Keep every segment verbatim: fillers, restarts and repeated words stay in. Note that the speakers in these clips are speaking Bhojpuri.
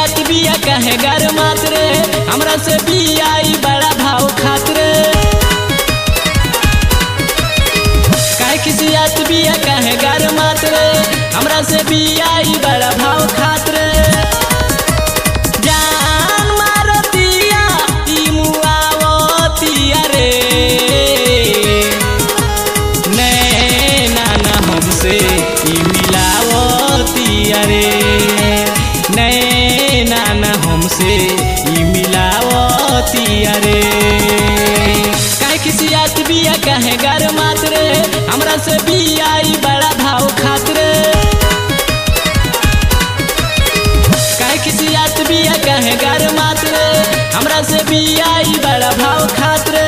खिसियात बिया कहे गर मात्रे हमरा से बिया ई बड़ा भाव खातरे काहे खिसियात बिया कहे गर मात्रे हमरा से बिया ई बड़ा भाव खातरे जान मारतिया ई मुआवतिया रे नैना ना हमसे ई मिलावतिया रे नैना ना हमसे ई मिलावतिया रे काहे खिसियात बिया कहे गर मात्रे हमरा से बिया ई बड़ा भाव खातरे काहे खिसियात बिया कहे गर मात्रे हमरा से बिया ई बड़ा भाव खातरे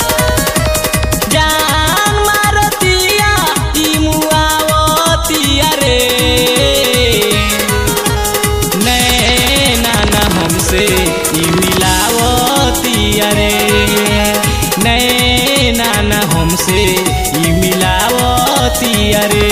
जान मारतिया ई मुआवतिया रे नैना ना हमसे ई मिलावतिया रे नैना ना हमसे ई मिलावतिया रे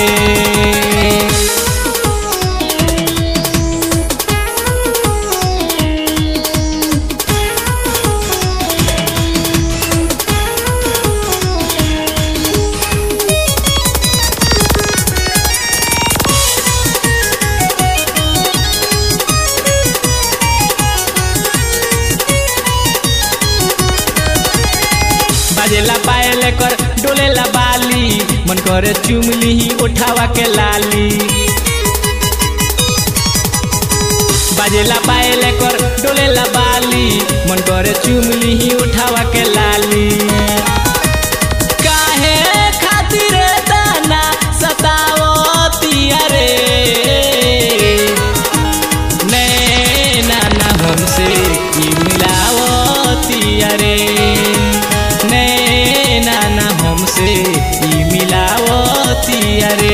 बाजेला पायल कर डोलेला बाली मन करे चुमली ही उठावा के लाली बाजेला पायल कर डोलेला बाली मन करे चुमली ही उठावा के लाली काहे खातिर दाना सतावतिया रे नैना ना हमसे ई मिलावतिया रे नैना ना हमसे ई मिलावतिया रे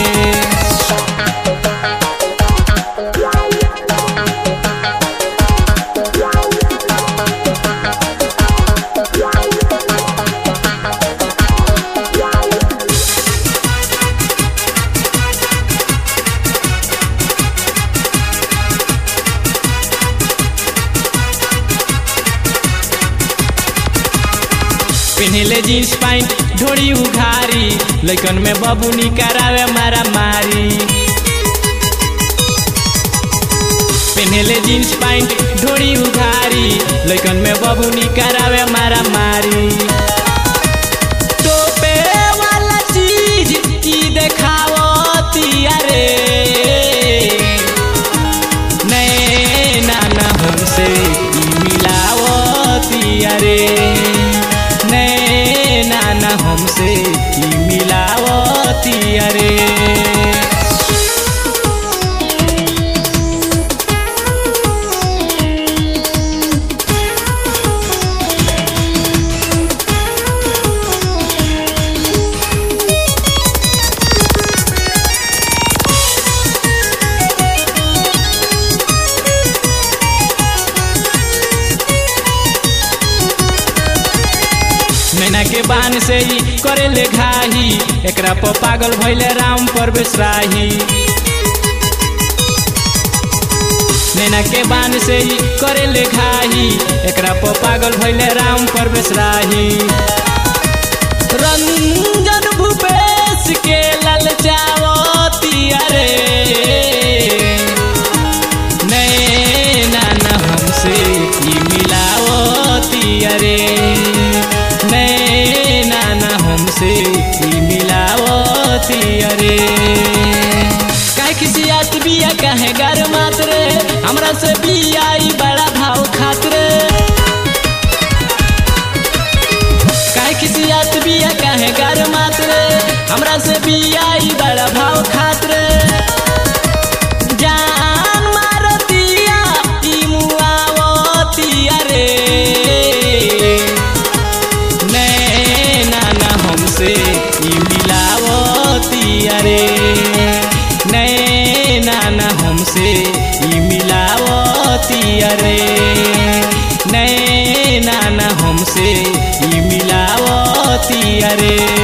पहले जींस पैंट ढोड़ी उघारी लइकन में बबुनी करावे मारा मारी पहले जींस पैंट ढोड़ी उघारी लइकन में बबुनी करावे मारा मारी टोपे वाला चीज की देखावतिया रे नैना ना हमसे ई मिलावतिया रे नैना ना हमसे ई मिलावतिया रे नैना के बान से ही करे ले घाही एकरा पर पागल भइले राम परवेश राही नैना के बान से ही करे ले घाही एकरा पर पागल भइले राम परवेश राही रंजन भूपेश के ललचावतिया रे नैना ना हमसे ई मिलावतिया रे नैना ना हमसे ई मिलावतिया रे काहे खिसियात बिया कहे गर मात्रे हमरा से बिया ई बड़ा भाव खातरे काहे खिसियात बिया कहे गर मात्रे हमरा से बिया ई बड़ा भाव खातरे जान मारतिया ई मुआवतिया रे नैना ना हमसे ई मिलावतिया रे नैना ना हमसे ई मिलावतिया रे नैना ना हमसे ई मिलावतिया रे।